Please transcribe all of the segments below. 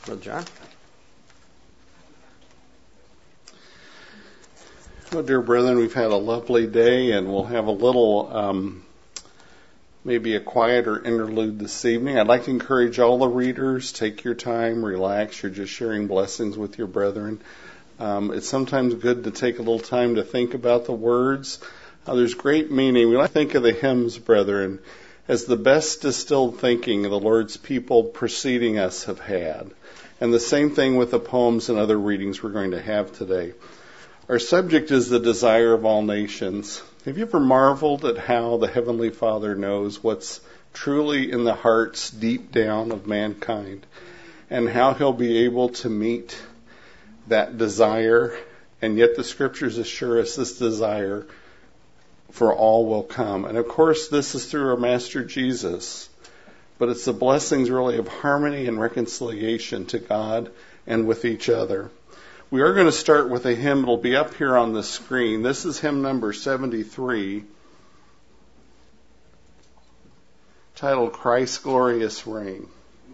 Brother John. Well, dear brethren, we've had a lovely day, and we'll have a little, maybe a quieter interlude this evening. I'd like to encourage all the readers, take your time, relax. You're just sharing blessings with your brethren. It's sometimes good to take a little time to think about the words. There's great meaning. We like to think of the hymns, brethren, as the best distilled thinking the Lord's people preceding us have had. And the same thing with the poems and other readings we're going to have today. Our subject is the desire of all nations. Have you ever marveled at how the Heavenly Father knows what's truly in the hearts deep down of mankind, and how He'll be able to meet that desire? And yet the Scriptures assure us this desire for all will come. And of course, this is through our Master Jesus. But it's the blessings really of harmony and reconciliation to God and with each other. We are going to start with a hymn. It'll be up here on the screen. This is hymn number 73, titled Christ's Glorious Reign.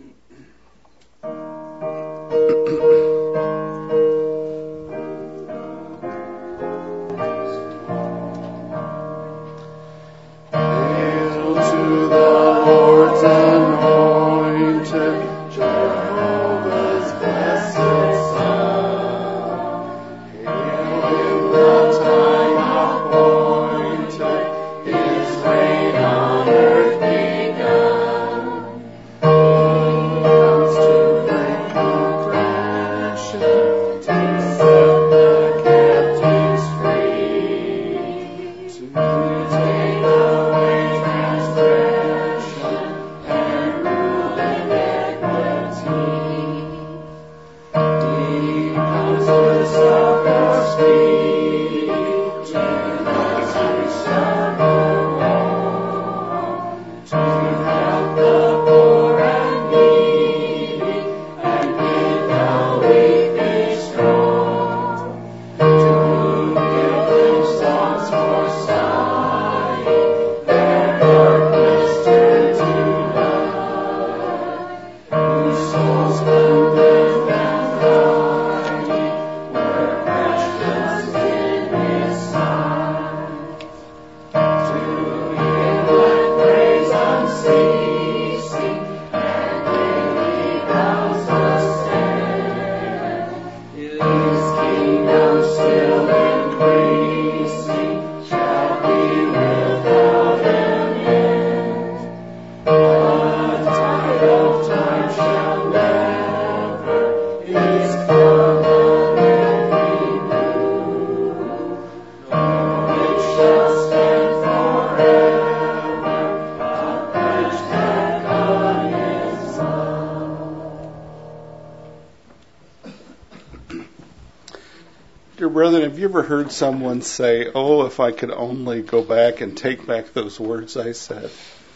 Brethren, have you ever heard someone say, "Oh, if I could only go back and take back those words I said,"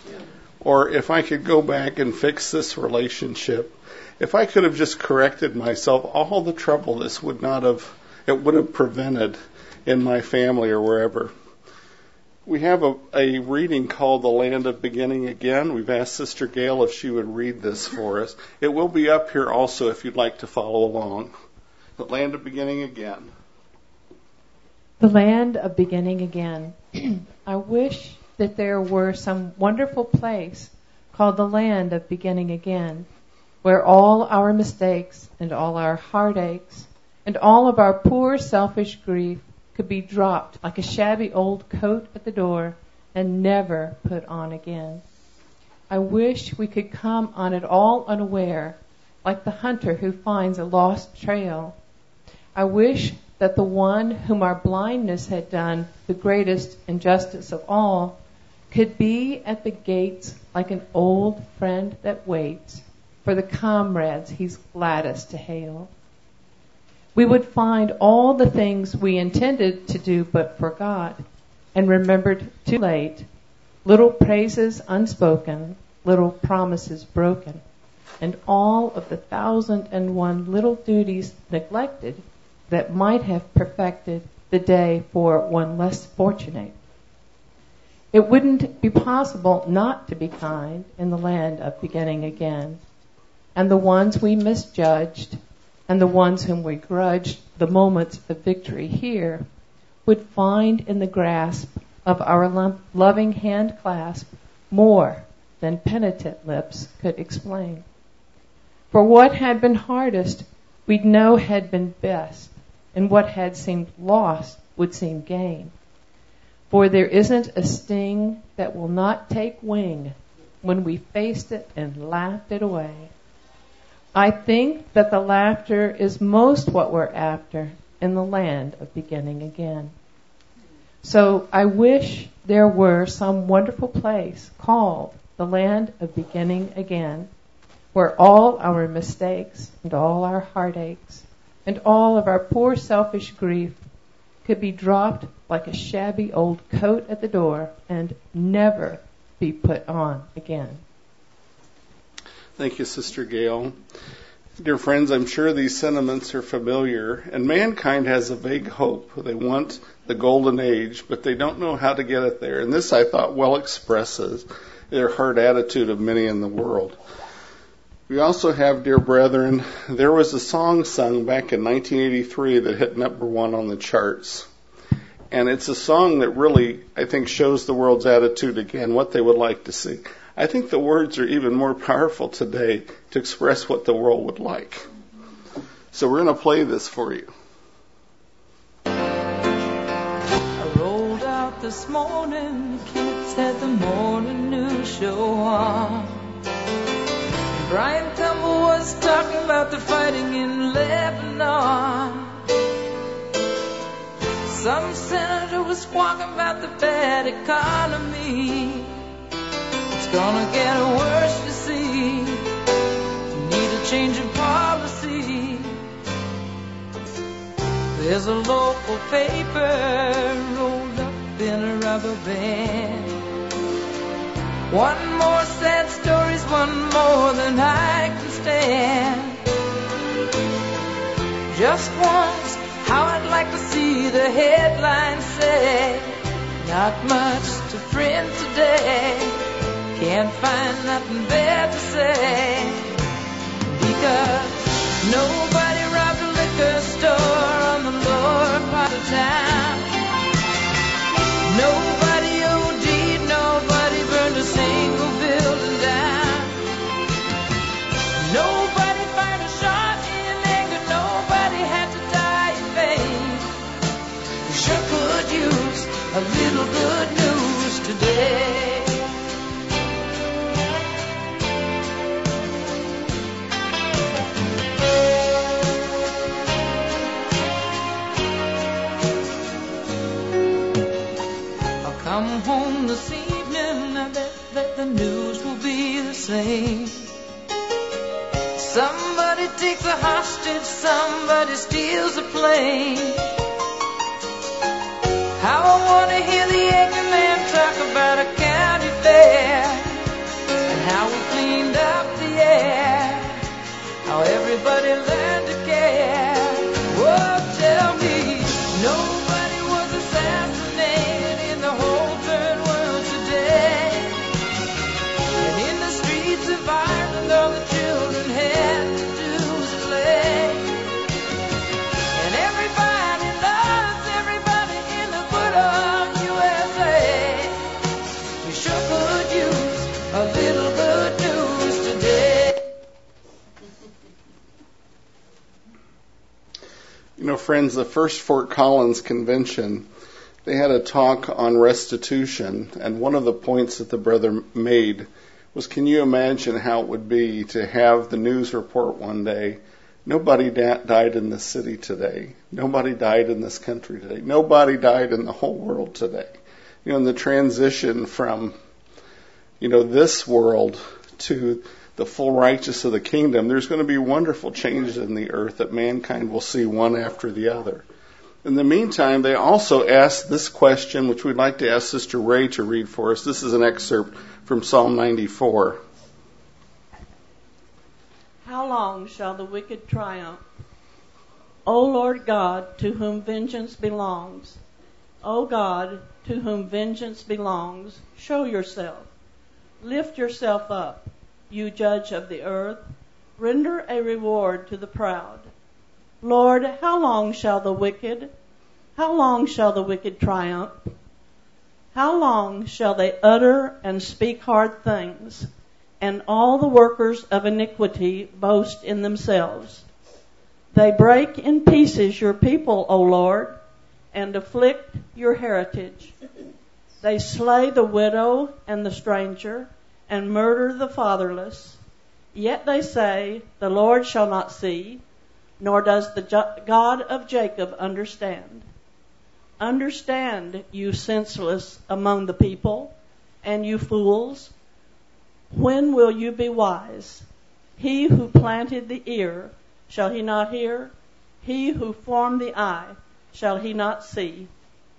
or "If I could go back and fix this relationship, if I could have just corrected myself, all the trouble this would have prevented in my family or wherever." We have a reading called "The Land of Beginning Again." We've asked Sister Gail if she would read this for us. It will be up here also if you'd like to follow along. The Land of Beginning Again. The land of beginning again. I wish that there were some wonderful place called the land of beginning again, where all our mistakes and all our heartaches and all of our poor selfish grief could be dropped like a shabby old coat at the door and never put on again. I wish we could come on it all unaware, like the hunter who finds a lost trail. I wish that the one whom our blindness had done the greatest injustice of all could be at the gates like an old friend that waits for the comrades he's gladdest to hail. We would find all the things we intended to do but forgot and remembered too late, little praises unspoken, little promises broken, and all of the 1,001 little duties neglected that might have perfected the day for one less fortunate. It wouldn't be possible not to be kind in the land of beginning again. and the ones we misjudged, and the ones whom we grudged the moments of victory here, would find in the grasp of our loving hand clasp more than penitent lips could explain. For what had been hardest, we'd know had been best, and what had seemed lost would seem gain. For there isn't a sting that will not take wing when we faced it and laughed it away. I think that the laughter is most what we're after in the land of beginning again. So I wish there were some wonderful place called the land of beginning again, where all our mistakes and all our heartaches and all of our poor selfish grief could be dropped like a shabby old coat at the door and never be put on again. Thank you, Sister Gail. Dear friends, I'm sure these sentiments are familiar, and mankind has a vague hope. They want the golden age, but they don't know how to get it there. And this, I thought, well expresses their hard attitude of many in the world. We also have, dear brethren, there was a song sung back in 1983 that hit #1 on the charts. And it's a song that really, I think, shows the world's attitude again, what they would like to see. I think the words are even more powerful today to express what the world would like. So we're going to play this for you. I rolled out this morning, the kids had the morning news show on. Brian Campbell was talking about the fighting in Lebanon. Some senator was squawking about the bad economy. It's gonna get worse, you see. You need a change in policy. There's a local paper rolled up in a rubber band. One more sad story's one more than I can stand. Just once, how I'd like to see the headline say, not much to print today, can't find nothing bad to say, because nobody robbed a liquor store on the lower part of town. Nobody OD'd, nobody burned a single building down. Nobody fired a shot in anger, nobody had to die in vain. We sure could use a little good news today. I'll come home this evening, I bet that the news will be the same. Somebody takes a hostage, somebody steals a plane. How I want to hear the anchor man talk about a county fair, and how we cleaned up the air, how everybody learned to care. Oh, tell me, nobody was assassinated in the whole third world today. And in the streets of Ireland, all the children had to do was play. And everybody loves everybody in the good of USA. We sure could use a little good news today. You know, friends, the first Fort Collins Convention, they had a talk on restitution, and one of the points that the brother made was, can you imagine how it would be to have the news report one day, nobody died in this city today, nobody died in this country today, nobody died in the whole world today. You know, in the transition from, you know, this world to the full righteousness of the kingdom, there's going to be wonderful changes in the earth that mankind will see one after the other. In the meantime, they also asked this question, which we'd like to ask Sister Ray to read for us. This is an excerpt from Psalm 94. How long shall the wicked triumph? O Lord God, to whom vengeance belongs. O God, to whom vengeance belongs, show yourself. Lift yourself up, you judge of the earth. Render a reward to the proud. Lord, how long shall the wicked triumph? How long shall they utter and speak hard things, and all the workers of iniquity boast in themselves? They break in pieces your people, O Lord, and afflict your heritage. They slay the widow and the stranger, and murder the fatherless. Yet they say, the Lord shall not see, nor does the God of Jacob understand. Understand, you senseless among the people, and you fools. When will you be wise? He who planted the ear, shall he not hear? He who formed the eye, shall he not see?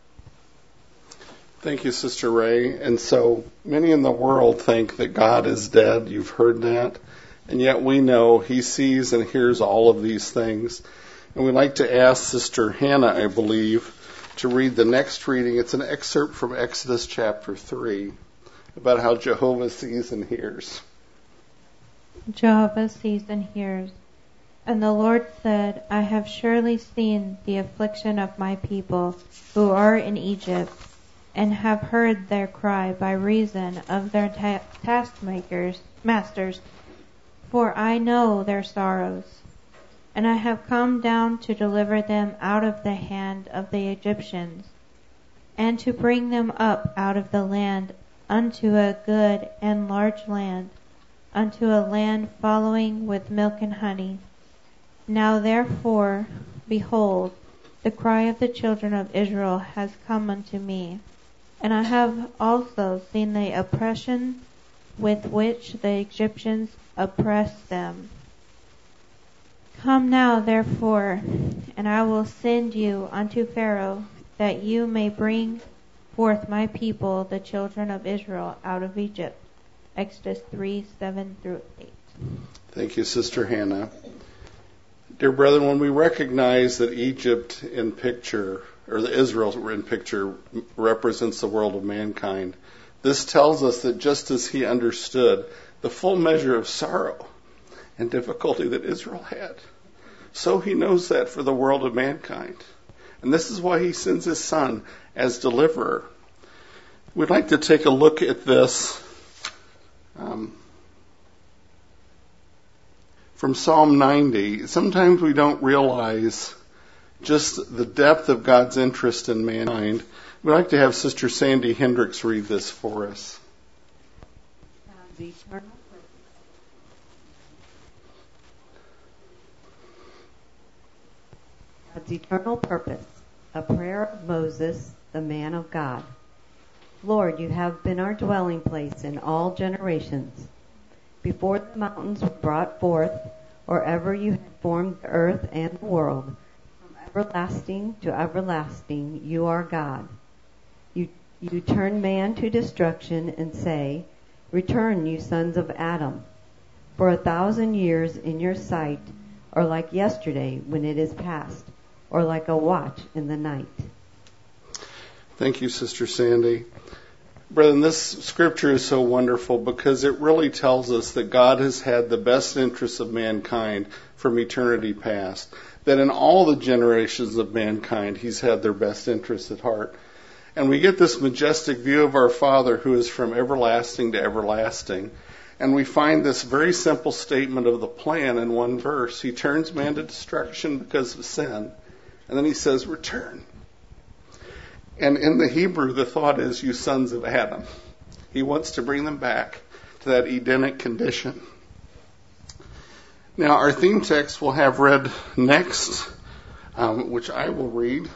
Thank you, Sister Ray. And so many in the world think that God is dead. You've heard that. And yet we know He sees and hears all of these things. And we'd like to ask Sister Hannah, I believe, to read the next reading. It's an excerpt from Exodus chapter 3 about how Jehovah sees and hears. Jehovah sees and hears. And the Lord said, I have surely seen the affliction of my people who are in Egypt, and have heard their cry by reason of their masters, for I know their sorrows. And I have come down to deliver them out of the hand of the Egyptians, and to bring them up out of the land unto a good and large land, unto a land flowing with milk and honey. Now therefore, behold, the cry of the children of Israel has come unto me, and I have also seen the oppression with which the Egyptians oppressed them. Come now therefore, and I will send you unto Pharaoh, that you may bring forth my people, the children of Israel, out of Egypt. Exodus 3:7-8. Thank you, Sister Hannah. Dear brethren, when we recognize that Egypt in picture, or the Israel in picture, represents the world of mankind, this tells us that just as He understood the full measure of sorrow and difficulty that Israel had, so He knows that for the world of mankind. And this is why He sends His Son as deliverer. We'd like to take a look at this from Psalm 90. Sometimes we don't realize just the depth of God's interest in mankind. We'd like to have Sister Sandy Hendricks read this for us. God's eternal purpose, a prayer of Moses, the man of God. Lord, you have been our dwelling place in all generations. Before the mountains were brought forth, or ever you had formed the earth and the world, from everlasting to everlasting, you are God. You turn man to destruction and say, return, you sons of Adam. For 1,000 years in your sight are like yesterday when it is past, or like a watch in the night. Thank you, Sister Sandy. Brethren, this scripture is so wonderful because it really tells us that God has had the best interests of mankind from eternity past. That in all the generations of mankind, He's had their best interests at heart. And we get this majestic view of our Father who is from everlasting to everlasting. And we find this very simple statement of the plan in one verse. He turns man to destruction because of sin. And then He says, return. And in the Hebrew, the thought is, you sons of Adam. He wants to bring them back to that Edenic condition. Now, our theme text we'll have read next, which I will read.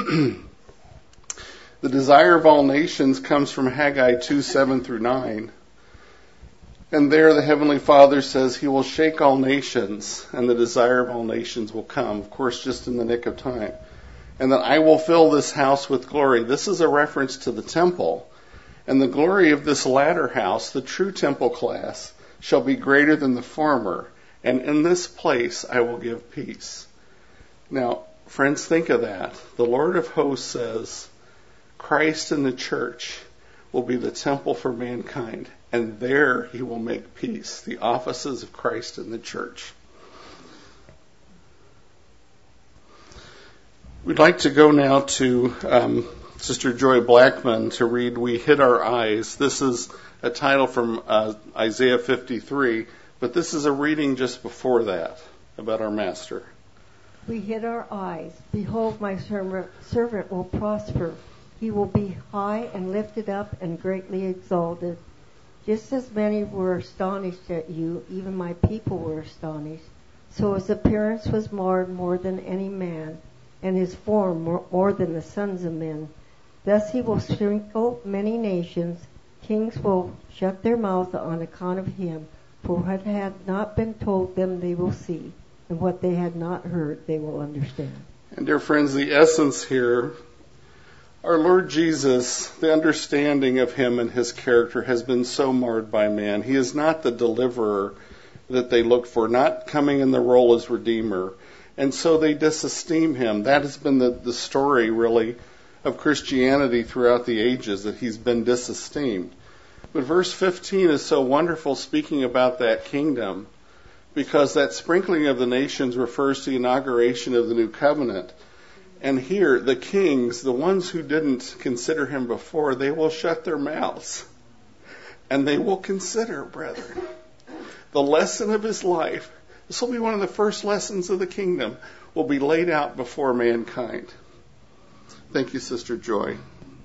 The desire of all nations comes from Haggai 2:7-9. And there the Heavenly Father says He will shake all nations, and the desire of all nations will come. Of course, just in the nick of time. And that I will fill this house with glory. This is a reference to the temple. And the glory of this latter house, the true temple class, shall be greater than the former. And in this place I will give peace. Now, friends, think of that. The Lord of hosts says, Christ and the church will be the temple for mankind. and there he will make peace, the offices of Christ in the church. We'd like to go now to Sister Joy Blackman to read We Hid Our Eyes. This is a title from Isaiah 53, but this is a reading just before that about our Master. We hid our eyes. Behold, my servant will prosper. He will be high and lifted up and greatly exalted. Just as many were astonished at you, even my people were astonished. So his appearance was marred more than any man, and his form more than the sons of men. Thus he will sprinkle many nations. Kings will shut their mouths on account of him. For what had not been told them they will see, and what they had not heard they will understand. And dear friends, the essence here, our Lord Jesus, the understanding of him and his character has been so marred by man. He is not the deliverer that they look for, not coming in the role as Redeemer. And so they disesteem him. That has been the story, really, of Christianity throughout the ages, that he's been disesteemed. But verse 15 is so wonderful, speaking about that kingdom, because that sprinkling of the nations refers to the inauguration of the new covenant. And here, the kings, the ones who didn't consider him before, they will shut their mouths. And they will consider, brethren, the lesson of his life. This will be one of the first lessons of the kingdom, will be laid out before mankind. Thank you, Sister Joy.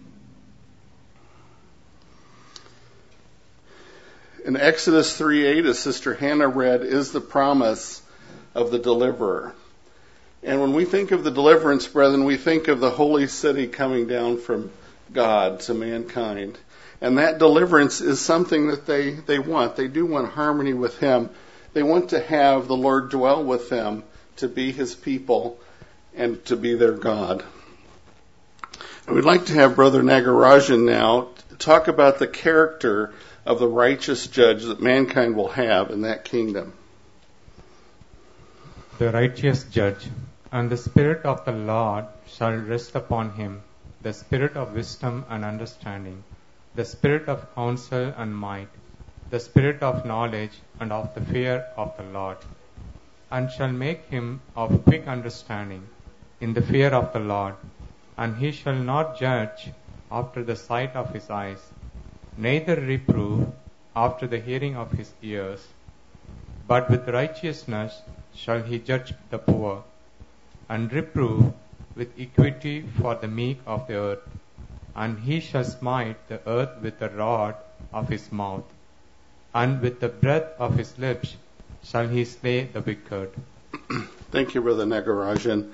In Exodus 3:8, as Sister Hannah read, is the promise of the deliverer. And when we think of the deliverance, brethren, we think of the holy city coming down from God to mankind. And that deliverance is something that they want. They do want harmony with him. They want to have the Lord dwell with them, to be his people and to be their God. And we'd like to have Brother Nagarajan now talk about the character of the righteous judge that mankind will have in that kingdom. The righteous judge, and the Spirit of the Lord shall rest upon him, the Spirit of wisdom and understanding, the Spirit of counsel and might, the Spirit of knowledge and of the fear of the Lord, and shall make him of quick understanding in the fear of the Lord, and he shall not judge after the sight of his eyes, neither reprove after the hearing of his ears, but with righteousness shall he judge the poor, and reprove with equity for the meek of the earth, and he shall smite the earth with the rod of his mouth, and with the breath of his lips shall he slay the wicked. Thank you, Brother Nagarajan.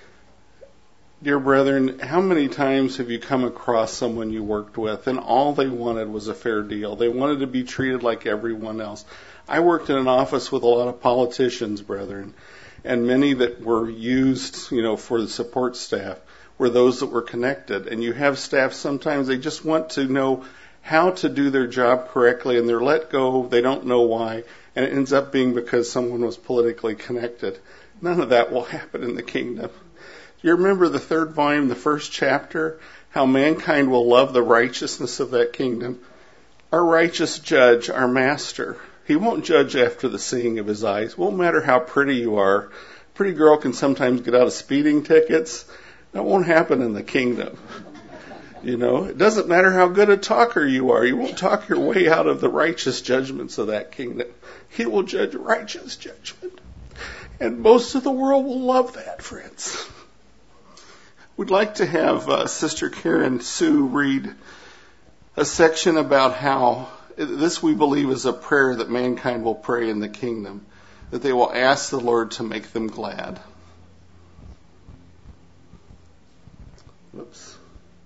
Dear brethren, how many times have you come across someone you worked with and all they wanted was a fair deal? They wanted to be treated like everyone else. I worked in an office with a lot of politicians, brethren, and many that were used, for the support staff were those that were connected. And you have staff, sometimes they just want to know how to do their job correctly, and they're let go, they don't know why, and it ends up being because someone was politically connected. None of that will happen in the kingdom. Do you remember the 3rd volume, the 1st chapter, how mankind will love the righteousness of that kingdom? Our righteous judge, our master, he won't judge after the seeing of his eyes. It won't matter how pretty you are. A pretty girl can sometimes get out of speeding tickets. That won't happen in the kingdom. It doesn't matter how good a talker you are. You won't talk your way out of the righteous judgments of that kingdom. He will judge righteous judgment. And most of the world will love that, friends. We'd like to have Sister Karen Sue read a section about how this, we believe, is a prayer that mankind will pray in the kingdom, that they will ask the Lord to make them glad. Whoops.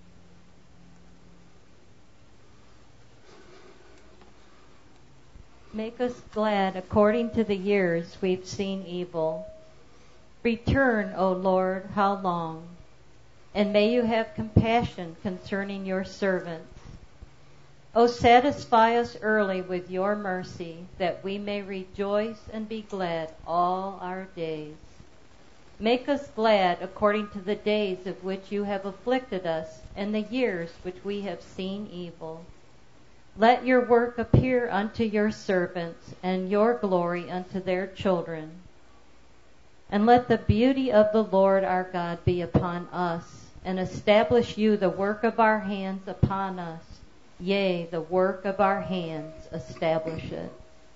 Make us glad according to the years we've seen evil. Return, O Lord, how long? And may you have compassion concerning your servants. O satisfy us early with your mercy, that we may rejoice and be glad all our days. Make us glad according to the days of which you have afflicted us, and the years which we have seen evil. Let your work appear unto your servants, and your glory unto their children. And let the beauty of the Lord our God be upon us, and establish you the work of our hands upon us. Yea, the work of our hands, establish it.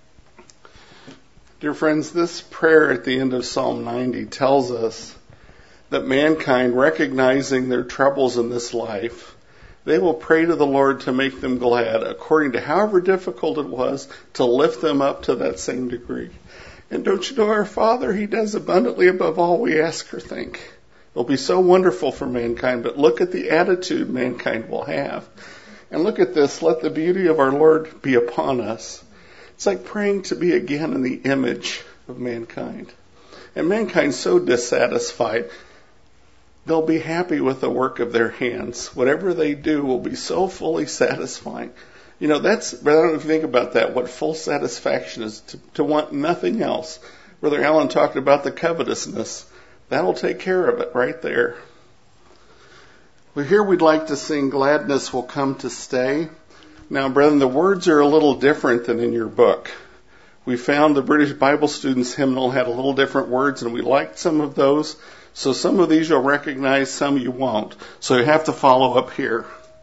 Dear friends, this prayer at the end of Psalm 90 tells us that mankind, recognizing their troubles in this life, they will pray to the Lord to make them glad, according to however difficult it was to lift them up to that same degree. And don't you know our Father, He does abundantly above all we ask or think. It'll be so wonderful for mankind, but look at the attitude mankind will have. And look at this, let the beauty of our Lord be upon us. It's like praying to be again in the image of mankind. And mankind's so dissatisfied, they'll be happy with the work of their hands. Whatever they do will be so fully satisfying. You know, I don't know if you think about that, what full satisfaction is, to want nothing else. Brother Alan talked about the covetousness. That'll take care of it right there. Well, here we'd like to sing Gladness Will Come to Stay. Now, brethren, the words are a little different than in your book. We found the British Bible Students hymnal had a little different words, and we liked some of those. So some of these you'll recognize, some you won't. So you have to follow up here.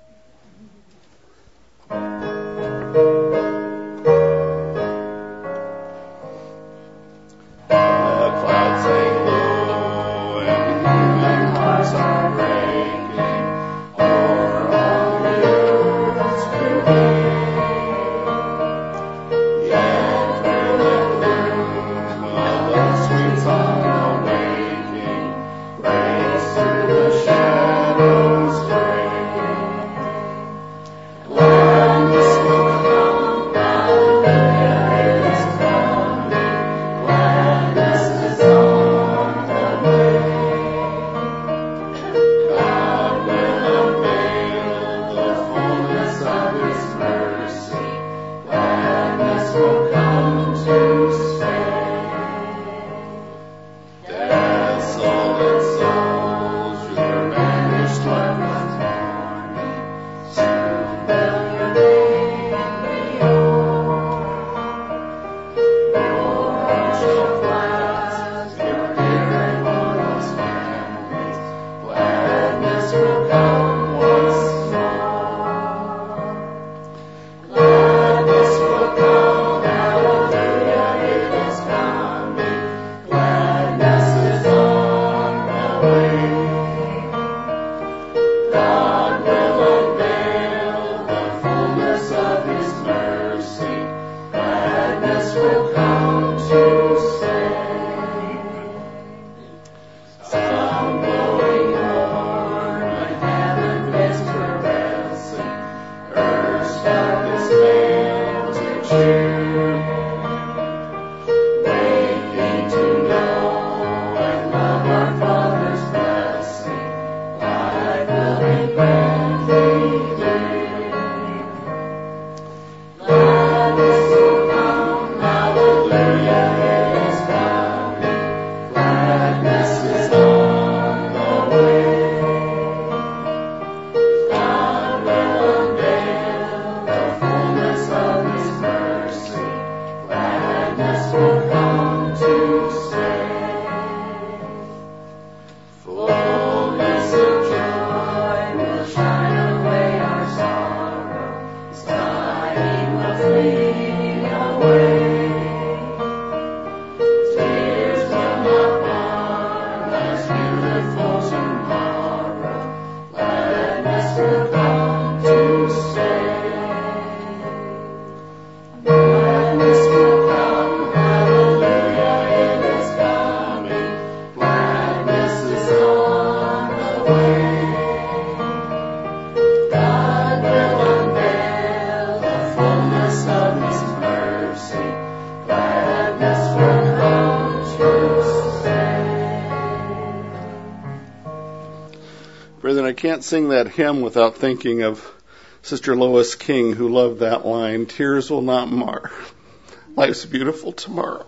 Brethren, I can't sing that hymn without thinking of Sister Lois King, who loved that line, "Tears will not mar life's beautiful tomorrow."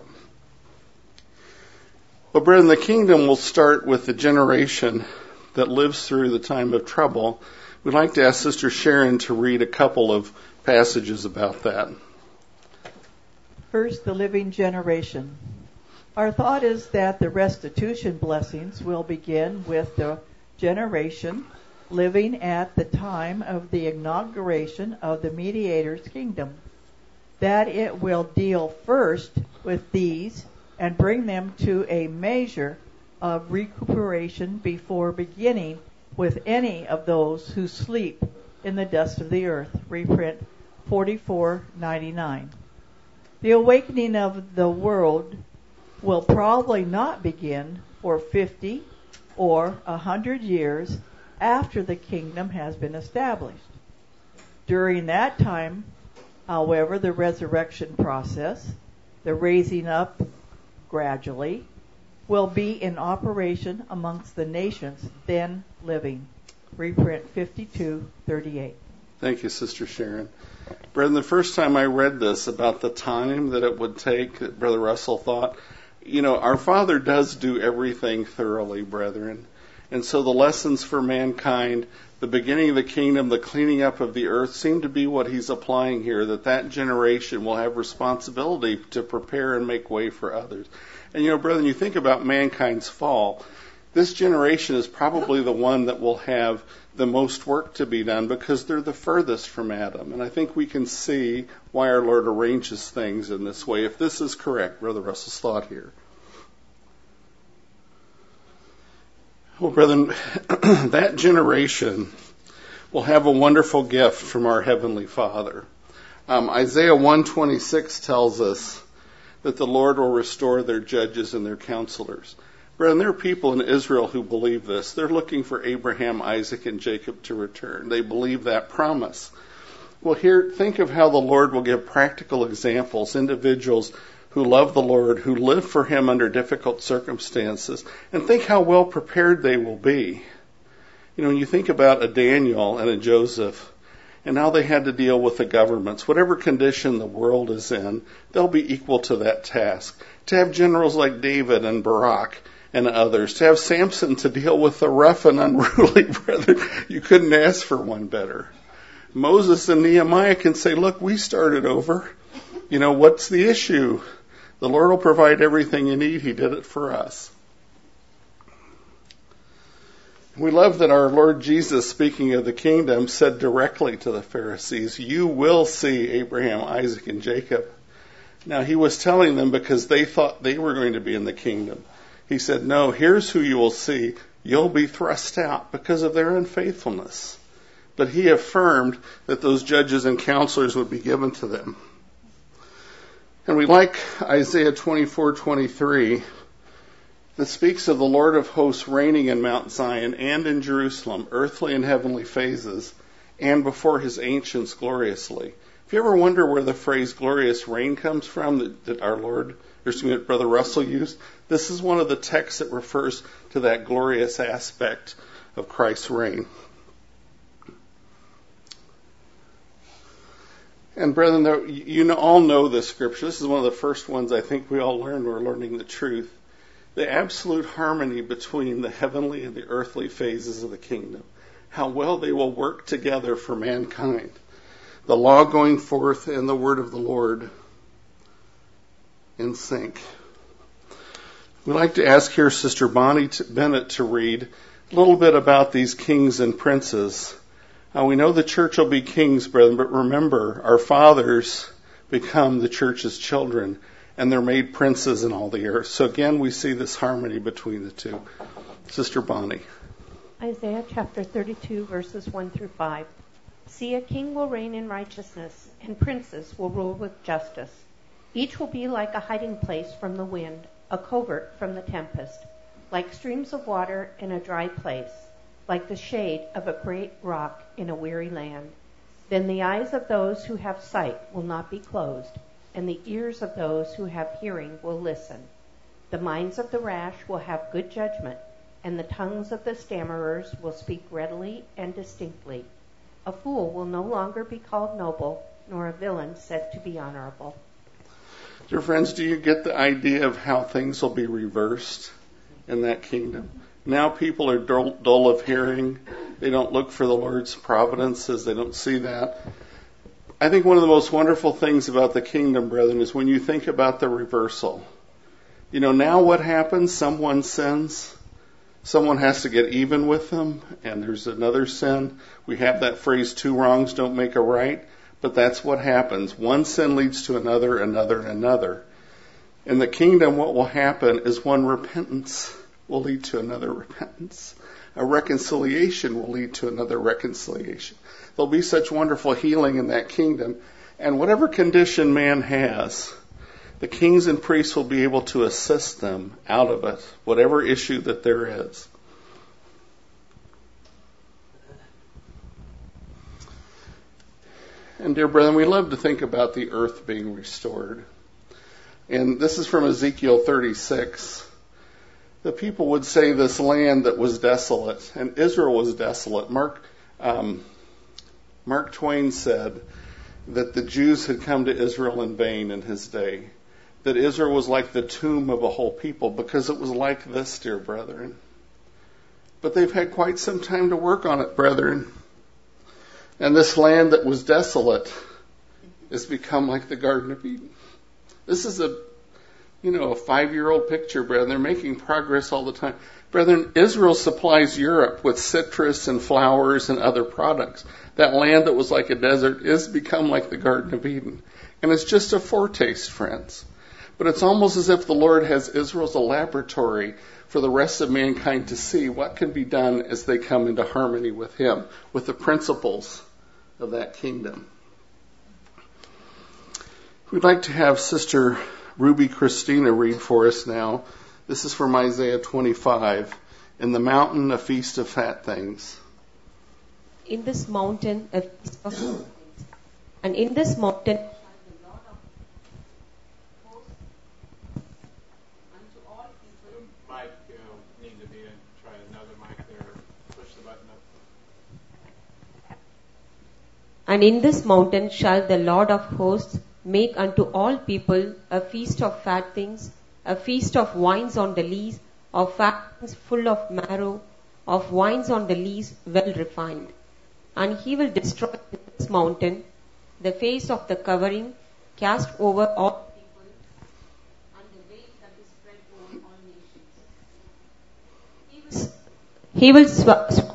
Well, brethren, the kingdom will start with the generation that lives through the time of trouble. We'd like to ask Sister Sharon to read a couple of passages about that. First, the living generation. Our thought is that the restitution blessings will begin with the generation living at the time of the inauguration of the mediator's kingdom, that it will deal first with these and bring them to a measure of recuperation before beginning with any of those who sleep in the dust of the earth. Reprint 4499. The awakening of the world will probably not begin for 50 or 100 years after the kingdom has been established. During that time, however, the resurrection process, the raising up gradually, will be in operation amongst the nations then living. Reprint 5238. Thank you, Sister Sharon. Brethren, the first time I read this about the time that it would take, that Brother Russell thought, our Father does do everything thoroughly, brethren. And so the lessons for mankind, the beginning of the kingdom, the cleaning up of the earth, seem to be what he's applying here, that generation will have responsibility to prepare and make way for others. And brethren, you think about mankind's fall, this generation is probably the one that will have the most work to be done because they're the furthest from Adam. And I think we can see why our Lord arranges things in this way, if this is correct, Brother Russell's thought here. Well, brethren, that generation will have a wonderful gift from our Heavenly Father. Isaiah 1:26 tells us that the Lord will restore their judges and their counselors. Brethren, there are people in Israel who believe this. They're looking for Abraham, Isaac, and Jacob to return. They believe that promise. Well, here, think of how the Lord will give practical examples, individuals who love the Lord, who live for Him under difficult circumstances, and think how well prepared they will be. When you think about a Daniel and a Joseph, and how they had to deal with the governments, whatever condition the world is in, they'll be equal to that task. To have generals like David and Barak and others, to have Samson to deal with the rough and unruly, brethren, you couldn't ask for one better. Moses and Nehemiah can say, look, we started over. What's the issue? The Lord will provide everything you need. He did it for us. We love that our Lord Jesus, speaking of the kingdom, said directly to the Pharisees, you will see Abraham, Isaac, and Jacob. Now, he was telling them because they thought they were going to be in the kingdom. He said, no, here's who you will see. You'll be thrust out because of their unfaithfulness. But he affirmed that those judges and counselors would be given to them. And we like Isaiah 24:23 that speaks of the Lord of hosts reigning in Mount Zion and in Jerusalem, earthly and heavenly phases, and before his ancients gloriously. If you ever wonder where the phrase glorious reign comes from that our Lord, that Brother Russell used, this is one of the texts that refers to that glorious aspect of Christ's reign. And brethren, you all know this scripture. This is one of the first ones I think we all learn when we're learning the truth. The absolute harmony between the heavenly and the earthly phases of the kingdom. How well they will work together for mankind. The law going forth and the word of the Lord in sync. We'd like to ask here Sister Bonnie Bennett to read a little bit about these kings and princes. We know the church will be kings, brethren, but remember, our fathers become the church's children, and they're made princes in all the earth. So again, we see this harmony between the two. Sister Bonnie. Isaiah chapter 32, verses 1 through 5. See, a king will reign in righteousness, and princes will rule with justice. Each will be like a hiding place from the wind, a covert from the tempest, like streams of water in a dry place, like the shade of a great rock in a weary land. Then the eyes of those who have sight will not be closed, and the ears of those who have hearing will listen. The minds of the rash will have good judgment, and the tongues of the stammerers will speak readily and distinctly. A fool will no longer be called noble, nor a villain said to be honorable. Dear friends, do you get the idea of how things will be reversed in that kingdom? Now people are dull of hearing. They don't look for the Lord's providences. They don't see that. I think one of the most wonderful things about the kingdom, brethren, is when you think about the reversal. You know, now what happens? Someone sins. Someone has to get even with them, and there's another sin. We have that phrase, 2 wrongs don't make a right, but that's what happens. One sin leads to another, another, and another. In the kingdom, what will happen is one repentance will lead to another repentance. A reconciliation will lead to another reconciliation. There'll be such wonderful healing in that kingdom, and whatever condition man has, the kings and priests will be able to assist them out of it, whatever issue that there is. And dear brethren, we love to think about the earth being restored. And this is from Ezekiel 36. The people would say this land that was desolate, and Israel was desolate. Mark Twain said that the Jews had come to Israel in vain in his day. That Israel was like the tomb of a whole people, because it was like this, dear brethren. But they've had quite some time to work on it, brethren. And this land that was desolate has become like the Garden of Eden. This is a 5-year-old picture, brethren. They're making progress all the time. Brethren, Israel supplies Europe with citrus and flowers and other products. That land that was like a desert is become like the Garden of Eden. And it's just a foretaste, friends. But it's almost as if the Lord has Israel as a laboratory for the rest of mankind to see what can be done as they come into harmony with Him, with the principles of that kingdom. We'd like to have Sister Ruby Christina read for us now. This is from Isaiah 25. In the mountain, a feast of fat things. In this mountain, a feast of fat things. And in this mountain, And in this mountain shall the Lord of hosts make unto all people a feast of fat things, a feast of wines on the lees, of fat things full of marrow, of wines on the lees well refined. And he will destroy in this mountain the face of the covering cast over all people, and the veil that is spread over all nations. He will swallow up.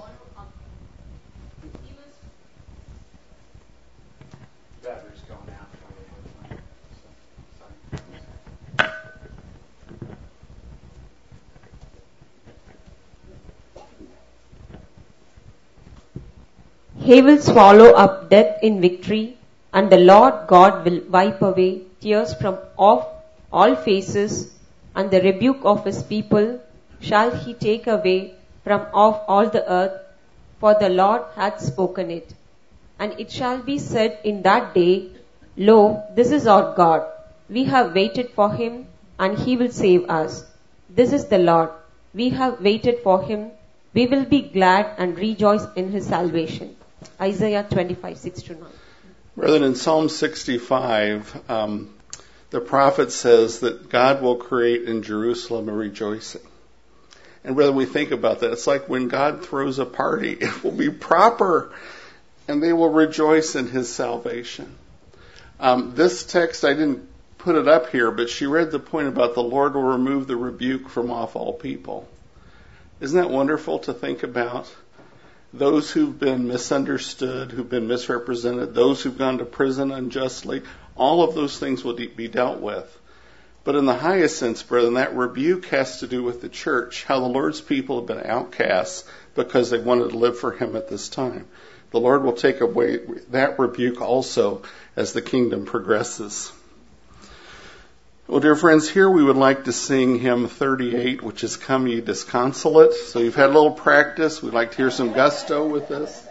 He will swallow up death in victory, and the Lord God will wipe away tears from off all faces, and the rebuke of his people shall he take away from off all the earth, for the Lord hath spoken it. And it shall be said in that day, Lo, this is our God. We have waited for him, and he will save us. This is the Lord. We have waited for him. We will be glad and rejoice in his salvation. Isaiah 25:6-9. Brethren, in Psalm 65, the prophet says that God will create in Jerusalem a rejoicing. And brethren, we think about that. It's like when God throws a party, it will be proper, and they will rejoice in his salvation. This text, I didn't put it up here, but she read the point about the Lord will remove the rebuke from off all people. Isn't that wonderful to think about? Those who've been misunderstood, who've been misrepresented, those who've gone to prison unjustly, all of those things will be dealt with. But in the highest sense, brethren, that rebuke has to do with the church, how the Lord's people have been outcasts because they wanted to live for him at this time. The Lord will take away that rebuke also as the kingdom progresses. Well, dear friends, here we would like to sing hymn 38, which is Come Ye Disconsolate. So you've had a little practice. We'd like to hear some gusto with this.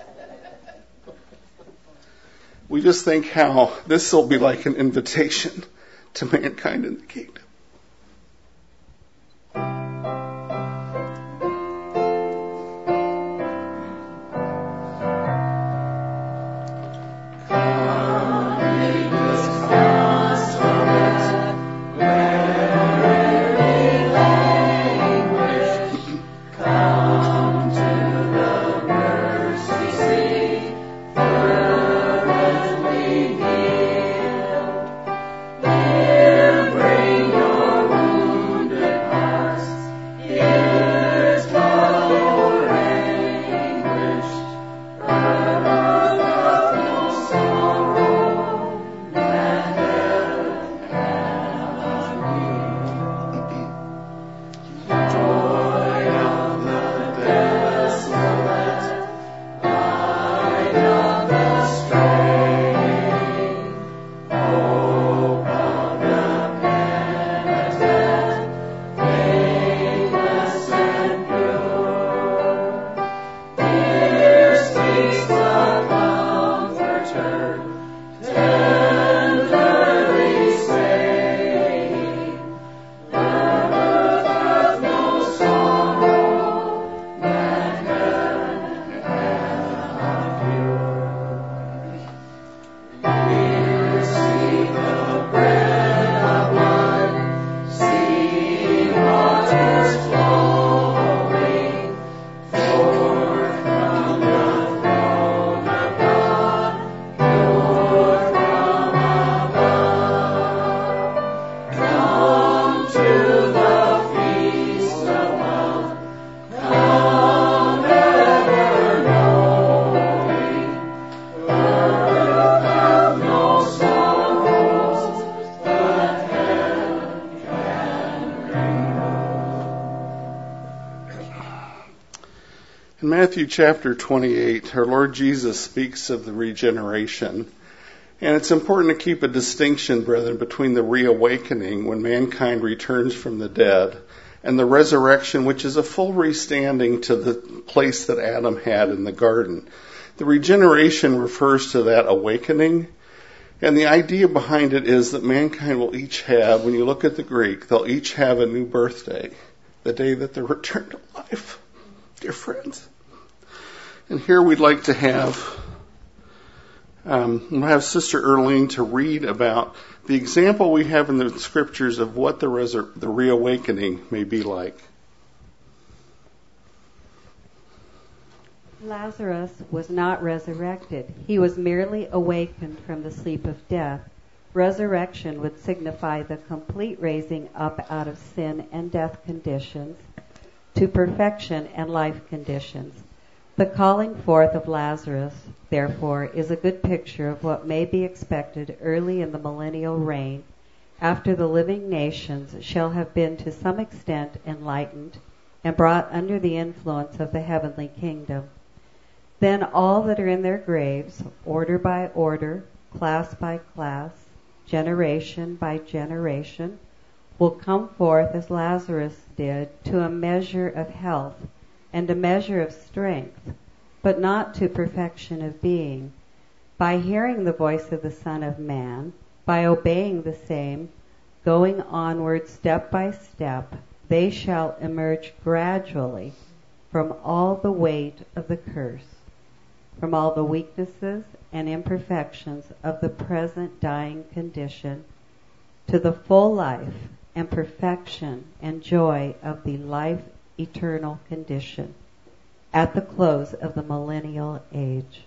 We just think how this will be like an invitation to mankind in the kingdom. Come to the mercy seat, fervently In Matthew chapter 28, our Lord Jesus speaks of the regeneration. And it's important to keep a distinction, brethren, between the reawakening when mankind returns from the dead and the resurrection, which is a full restanding to the place that Adam had in the garden. The regeneration refers to that awakening. And the idea behind it is that mankind will each have, when you look at the Greek, they'll each have a new birthday, the day that they're returned to life, dear friends. And here we'd like to have Sister Earlene to read about the example we have in the scriptures of what the reawakening may be like. Lazarus was not resurrected. He was merely awakened from the sleep of death. Resurrection would signify the complete raising up out of sin and death conditions to perfection and life conditions. The calling forth of Lazarus, therefore, is a good picture of what may be expected early in the millennial reign, after the living nations shall have been to some extent enlightened and brought under the influence of the heavenly kingdom. Then all that are in their graves, order by order, class by class, generation by generation, will come forth as Lazarus did to a measure of health and a measure of strength, but not to perfection of being. By hearing the voice of the Son of Man, by obeying the same, going onward step by step, they shall emerge gradually from all the weight of the curse, from all the weaknesses and imperfections of the present dying condition, to the full life and perfection and joy of the life eternal condition at the close of the millennial age.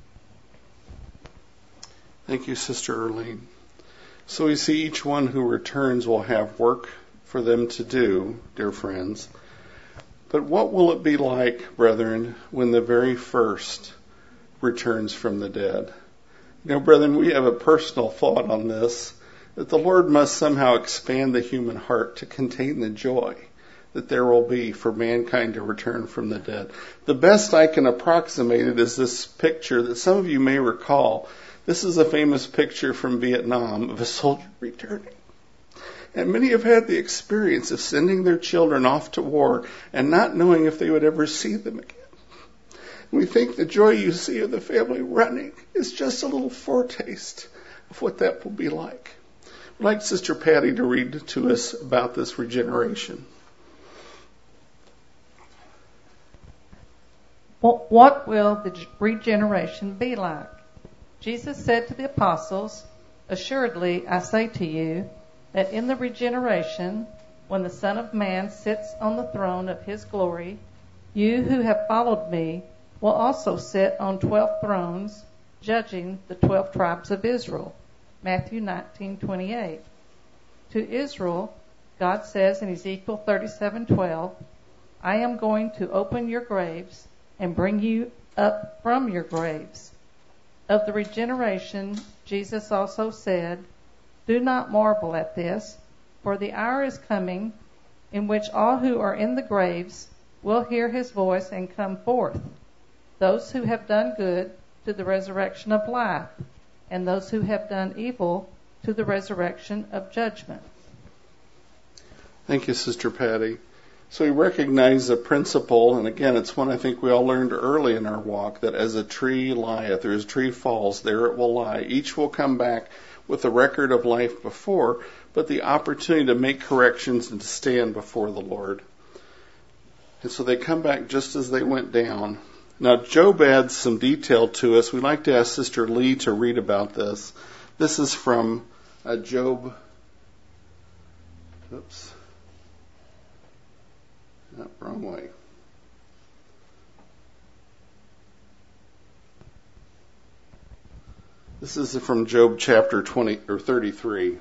Thank you, Sister Earlene. So we see each one who returns will have work for them to do, dear friends. But what will it be like, brethren, when the very first returns from the dead? You know, brethren, we have a personal thought on this, that the Lord must somehow expand the human heart to contain the joy that there will be for mankind to return from the dead. The best I can approximate it is this picture that some of you may recall. This is a famous picture from Vietnam of a soldier returning. And many have had the experience of sending their children off to war and not knowing if they would ever see them again. We think the joy you see of the family running is just a little foretaste of what that will be like. I'd like Sister Patty to read to us about this regeneration. What will the regeneration be like? Jesus said to the apostles, "Assuredly, I say to you, that in the regeneration, when the Son of Man sits on the throne of his glory, you who have followed me will also sit on 12 thrones, judging the 12 tribes of Israel." Matthew 19:28. To Israel, God says in Ezekiel 37:12, "I am going to open your graves and bring you up from your graves." Of the regeneration, Jesus also said, "Do not marvel at this, for the hour is coming in which all who are in the graves will hear his voice and come forth, those who have done good to the resurrection of life, and those who have done evil to the resurrection of judgment." Thank you, Sister Patty. So we recognize the principle, and again, it's one I think we all learned early in our walk, that as a tree lieth, or as a tree falls, there it will lie. Each will come back with a record of life before, but the opportunity to make corrections and to stand before the Lord. And so they come back just as they went down. Now, Job adds some detail to us. We'd like to ask Sister Lee to read about this. This is from Job. Oops. No, wrong way. This is from Job chapter 20 or 33.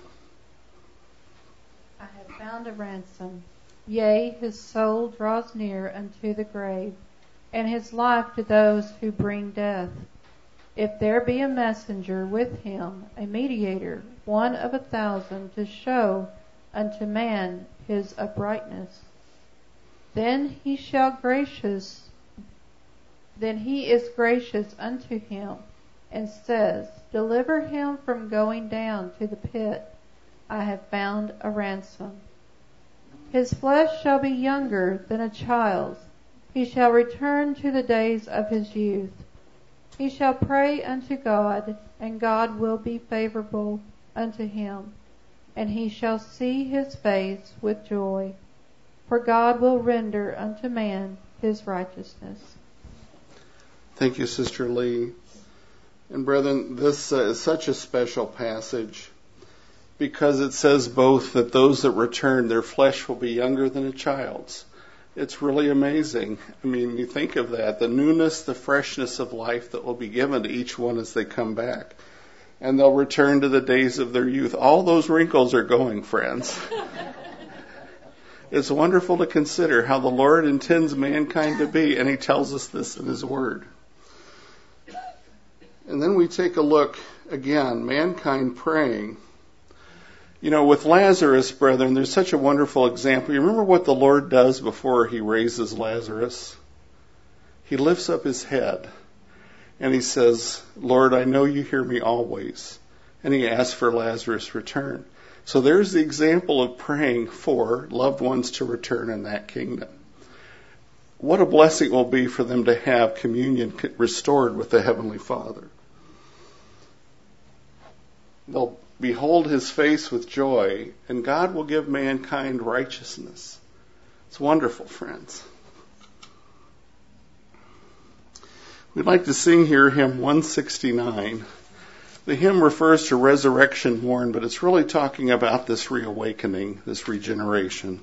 I have found a ransom. Yea, his soul draws near unto the grave, and his life to those who bring death. If there be a messenger with him, a mediator, one of 1,000, to show unto man his uprightness, then he shall gracious Then he is gracious unto him, and says, Deliver him from going down to the pit. I have found a ransom. His flesh shall be younger than a child's. He shall return to the days of his youth. He shall pray unto God, and God will be favorable unto him, and he shall see his face with joy. For God will render unto man his righteousness. Thank you, Sister Lee. And brethren, this is such a special passage because it says both that those that return, their flesh will be younger than a child's. It's really amazing. I mean, you think of that, the newness, the freshness of life that will be given to each one as they come back. And they'll return to the days of their youth. All those wrinkles are going, friends. It's wonderful to consider how the Lord intends mankind to be, and he tells us this in his word. And then we take a look, again, mankind praying. You know, with Lazarus, brethren, there's such a wonderful example. You remember what the Lord does before he raises Lazarus? He lifts up his head and he says, Lord, I know you hear me always. And he asks for Lazarus' return. So there's the example of praying for loved ones to return in that kingdom. What a blessing it will be for them to have communion restored with the Heavenly Father. They'll behold his face with joy, and God will give mankind righteousness. It's wonderful, friends. We'd like to sing here hymn 169. The hymn refers to resurrection morn, but it's really talking about this reawakening, this regeneration.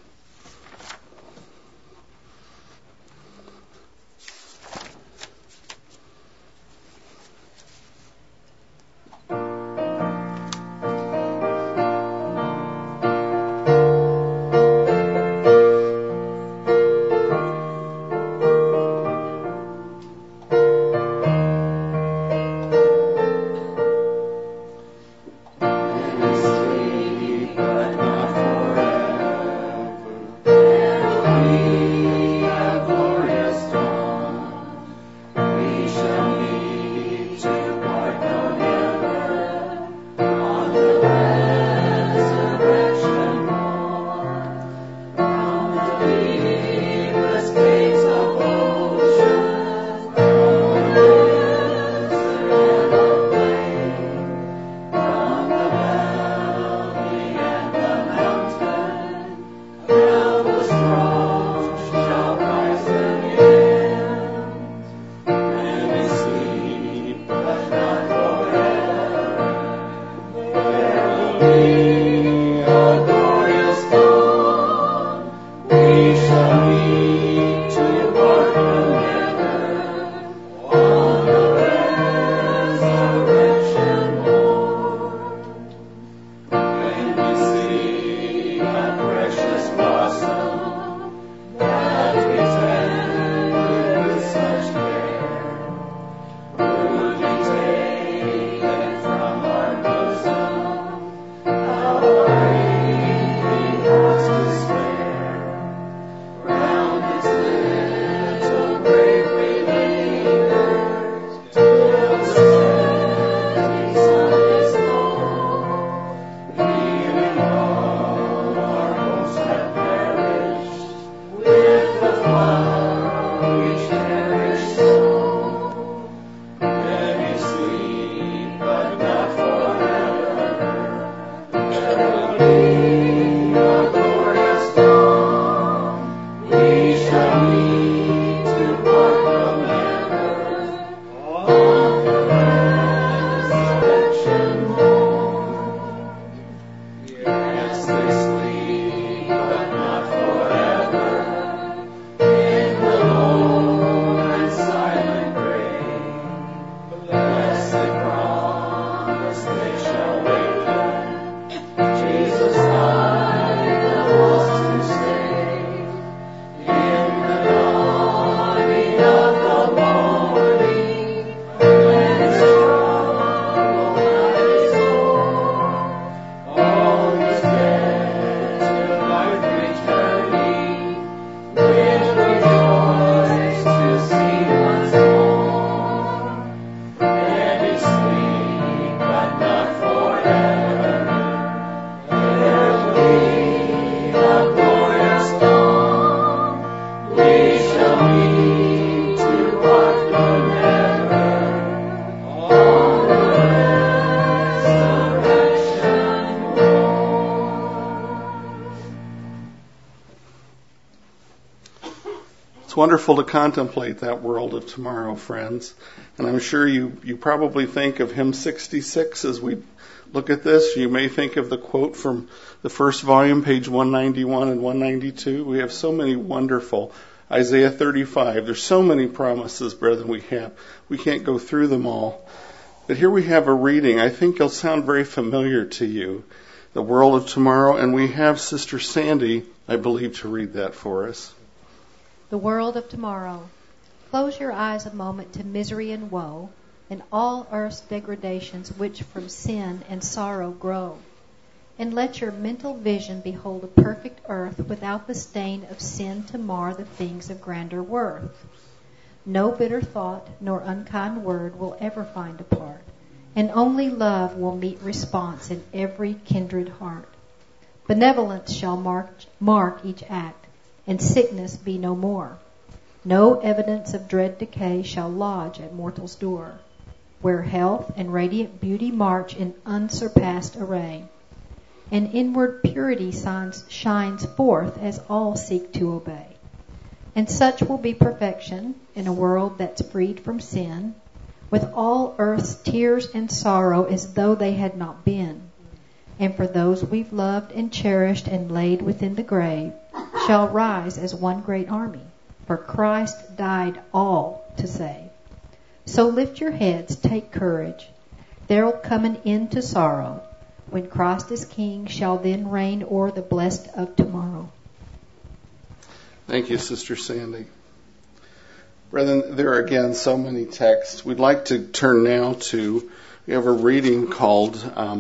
Round its It's wonderful to contemplate that world of tomorrow, friends. And I'm sure you probably think of hymn 66 as we look at this. You may think of the quote from the first volume, page 191 and 192. We have so many wonderful. Isaiah 35. There's so many promises, brethren, we have. We can't go through them all. But here we have a reading. I think it'll sound very familiar to you. The world of tomorrow. And we have Sister Sandy, I believe, to read that for us. The world of tomorrow. Close your eyes a moment to misery and woe, and all earth's degradations which from sin and sorrow grow. And let your mental vision behold a perfect earth without the stain of sin to mar the things of grander worth. No bitter thought nor unkind word will ever find a part, and only love will meet response in every kindred heart. Benevolence shall mark each act, and sickness be no more. No evidence of dread decay shall lodge at mortal's door, where health and radiant beauty march in unsurpassed array, and inward purity shines forth as all seek to obey. And such will be perfection in a world that's freed from sin, with all earth's tears and sorrow as though they had not been. And for those we've loved and cherished and laid within the grave, shall rise as one great army, for Christ died all to save. So lift your heads, take courage. There'll come an end to sorrow. When Christ is King, shall then reign o'er the blessed of tomorrow. Thank you, Sister Sandy. Brethren, there are again so many texts. We'd like to turn now to, we have a reading called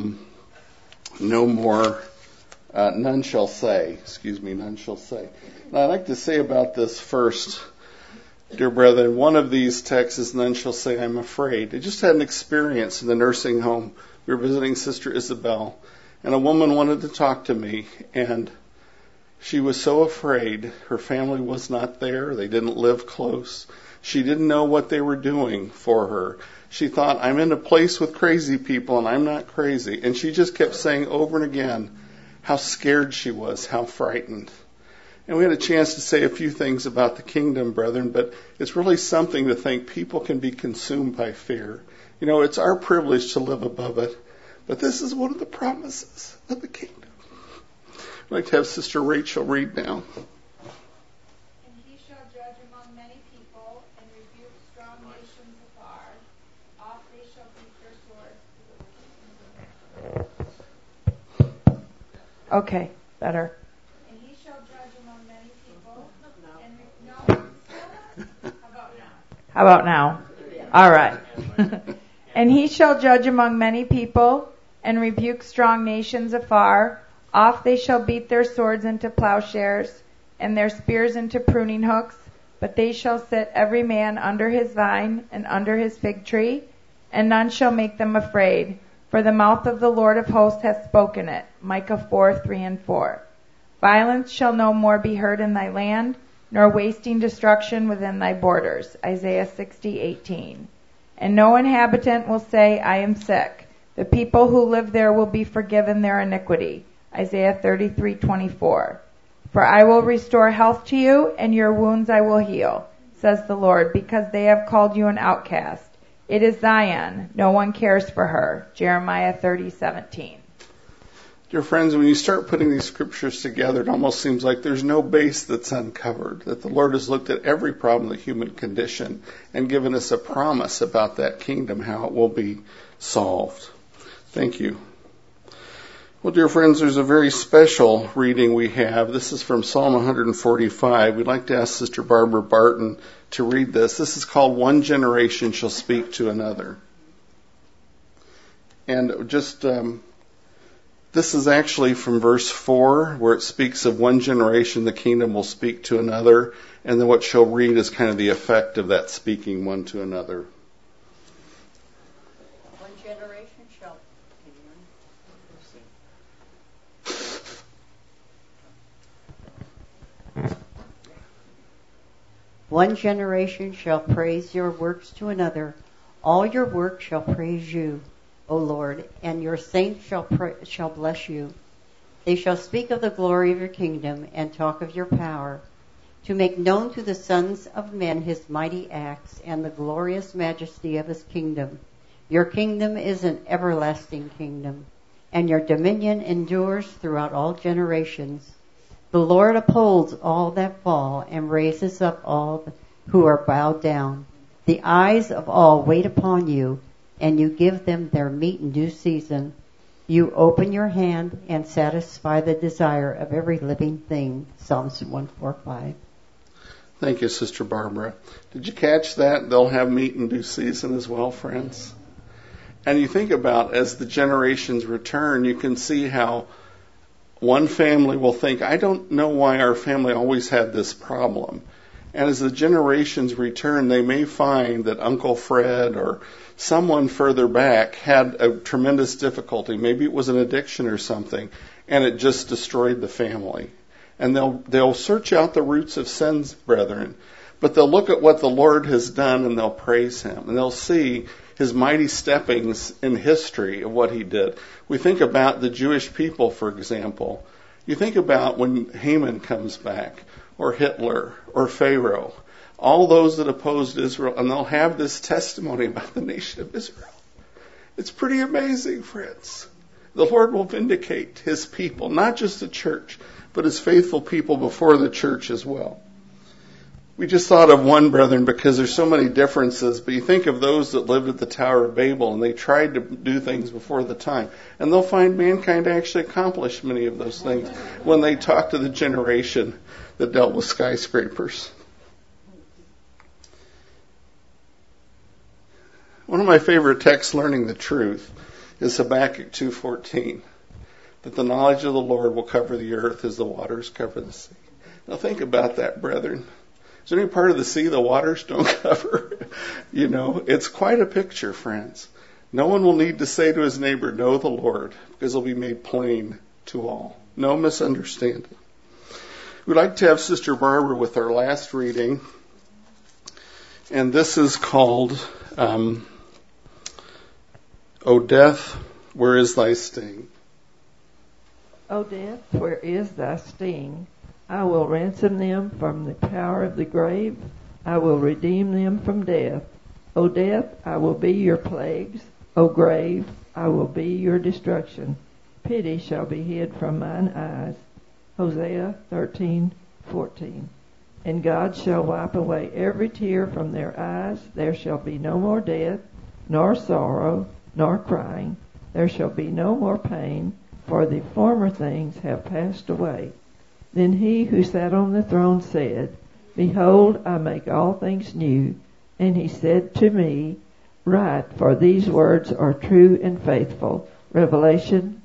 None Shall Say. None Shall Say. Now, I'd like to say about this first, dear brethren, one of these texts is None Shall Say, I'm Afraid. I just had an experience in the nursing home. We were visiting Sister Isabel, and a woman wanted to talk to me, and she was so afraid. Her family was not there. They didn't live close. She didn't know what they were doing for her. She thought, I'm in a place with crazy people, and I'm not crazy. And she just kept saying over and again how scared she was, how frightened. And we had a chance to say a few things about the kingdom, brethren, but it's really something to think people can be consumed by fear. You know, it's our privilege to live above it, but this is one of the promises of the kingdom. I'd like to have Sister Rachel read now. And he shall judge among many people and rebuke strong nations afar. Oft they shall beat their swords. Okay, better. And he shall judge among many people. How about now? All right. And he shall judge among many people and rebuke strong nations afar. Oft they shall beat their swords into plowshares and their spears into pruning hooks. But they shall sit every man under his vine and under his fig tree, and none shall make them afraid. For the mouth of the Lord of hosts hath spoken it. Micah 4:3-4. Violence shall no more be heard in thy land, nor wasting destruction within thy borders. Isaiah 60:18. And no inhabitant will say, I am sick. The people who live there will be forgiven their iniquity. Isaiah 33:24. For I will restore health to you, and your wounds I will heal, says the Lord, because they have called you an outcast. It is Zion. No one cares for her. Jeremiah 30:17. Dear friends, when you start putting these scriptures together, it almost seems like there's no base that's uncovered, that the Lord has looked at every problem of the human condition and given us a promise about that kingdom, how it will be solved. Thank you. Well, dear friends, there's a very special reading we have. This is from Psalm 145. We'd like to ask Sister Barbara Barton to read this. This is called One Generation Shall Speak to Another. And just, this is actually from verse 4, where it speaks of one generation, the kingdom will speak to another. And then what she'll read is kind of the effect of that speaking one to another. One generation shall praise your works to another. All your works shall praise you, O Lord, and your saints shall bless you. They shall speak of the glory of your kingdom and talk of your power, to make known to the sons of men his mighty acts and the glorious majesty of his kingdom. Your kingdom is an everlasting kingdom, and your dominion endures throughout all generations. The Lord upholds all that fall and raises up all who are bowed down. The eyes of all wait upon you, and you give them their meat in due season. You open your hand and satisfy the desire of every living thing. Psalms 145. Thank you, Sister Barbara. Did you catch that? They'll have meat in due season as well, friends. And you think about, as the generations return, you can see how one family will think, I don't know why our family always had this problem. And as the generations return, they may find that Uncle Fred or someone further back had a tremendous difficulty. Maybe it was an addiction or something, and it just destroyed the family. And they'll search out the roots of sins, brethren. But they'll look at what the Lord has done and they'll praise him. And they'll see his mighty steppings in history of what he did. We think about the Jewish people, for example. You think about when Haman comes back, or Hitler, or Pharaoh, all those that opposed Israel, and they'll have this testimony about the nation of Israel. It's pretty amazing, friends. The Lord will vindicate his people, not just the church, but his faithful people before the church as well. We just thought of one, brethren, because there's so many differences, but you think of those that lived at the Tower of Babel, and they tried to do things before the time. And they'll find mankind actually accomplished many of those things when they talk to the generation that dealt with skyscrapers. One of my favorite texts learning the truth is Habakkuk 2:14, that the knowledge of the Lord will cover the earth as the waters cover the sea. Now think about that, brethren. Is there any part of the sea the waters don't cover? It's quite a picture, friends. No one will need to say to his neighbor, know the Lord, because it'll be made plain to all. No misunderstanding. We'd like to have Sister Barbara with our last reading. And this is called, O death, where is thy sting? O death, where is thy sting? I will ransom them from the power of the grave. I will redeem them from death. O death, I will be your plagues. O grave, I will be your destruction. Pity shall be hid from mine eyes. Hosea 13:14. And God shall wipe away every tear from their eyes. There shall be no more death, nor sorrow, nor crying. There shall be no more pain, for the former things have passed away. Then he who sat on the throne said, Behold, I make all things new. And he said to me, Write, for these words are true and faithful. Revelation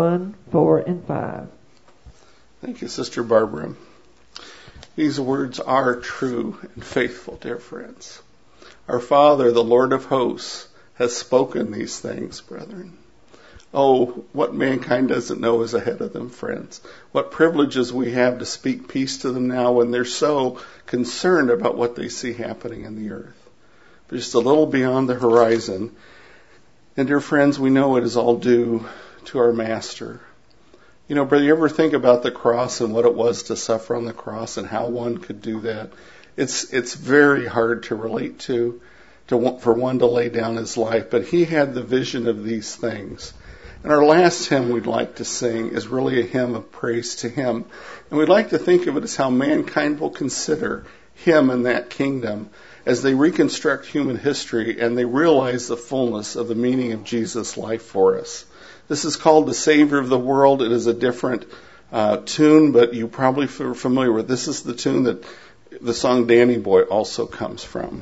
21:4-5. Thank you, Sister Barbara. These words are true and faithful, dear friends. Our Father, the Lord of hosts, has spoken these things, brethren. Oh, what mankind doesn't know is ahead of them, friends. What privileges we have to speak peace to them now when they're so concerned about what they see happening in the earth. But just a little beyond the horizon. And dear friends, we know it is all due to our Master. Brother, you ever think about the cross and what it was to suffer on the cross and how one could do that? It's very hard to relate to for one to lay down his life, but he had the vision of these things. And our last hymn we'd like to sing is really a hymn of praise to him. And we'd like to think of it as how mankind will consider him and that kingdom as they reconstruct human history and they realize the fullness of the meaning of Jesus' life for us. This is called The Savior of the World. It is a different tune, but you probably are familiar with. This is the tune that the song Danny Boy also comes from.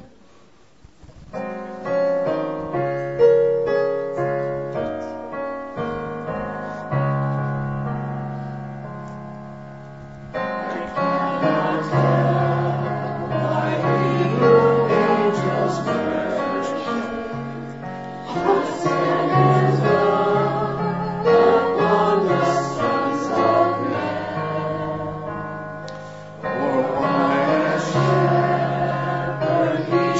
He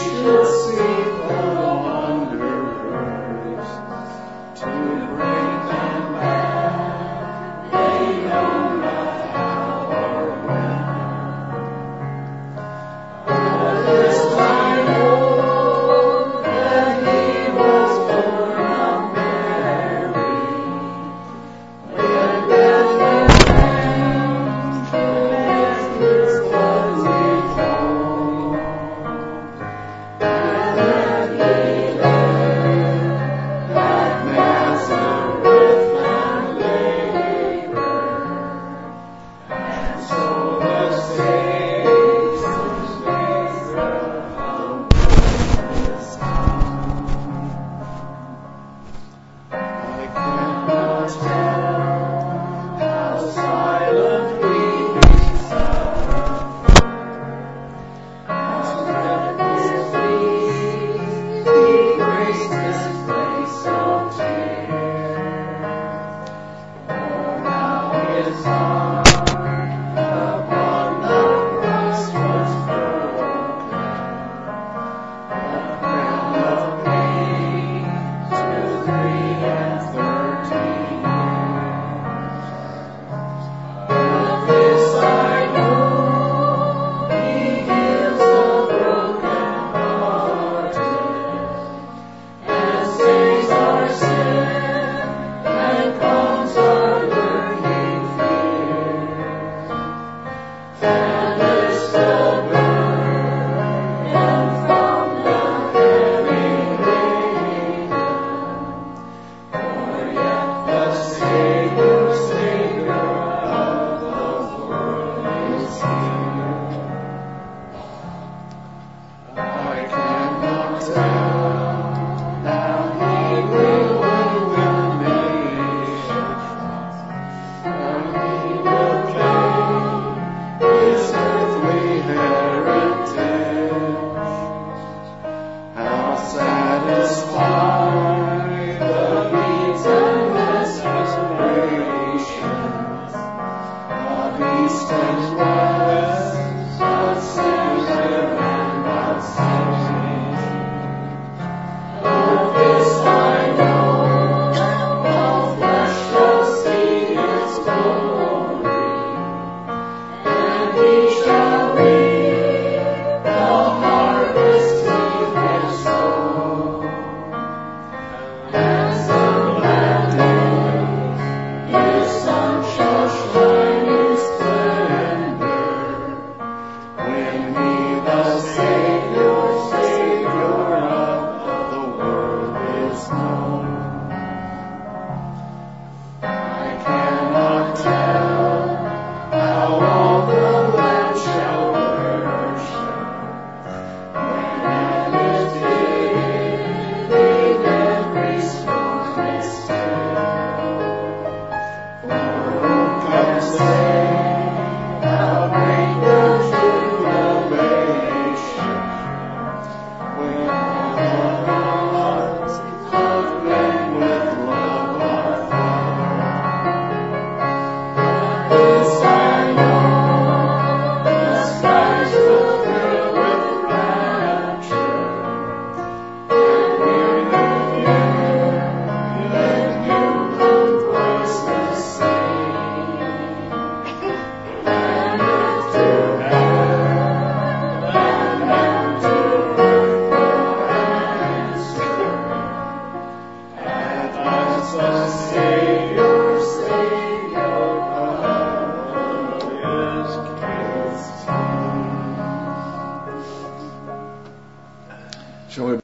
Shall we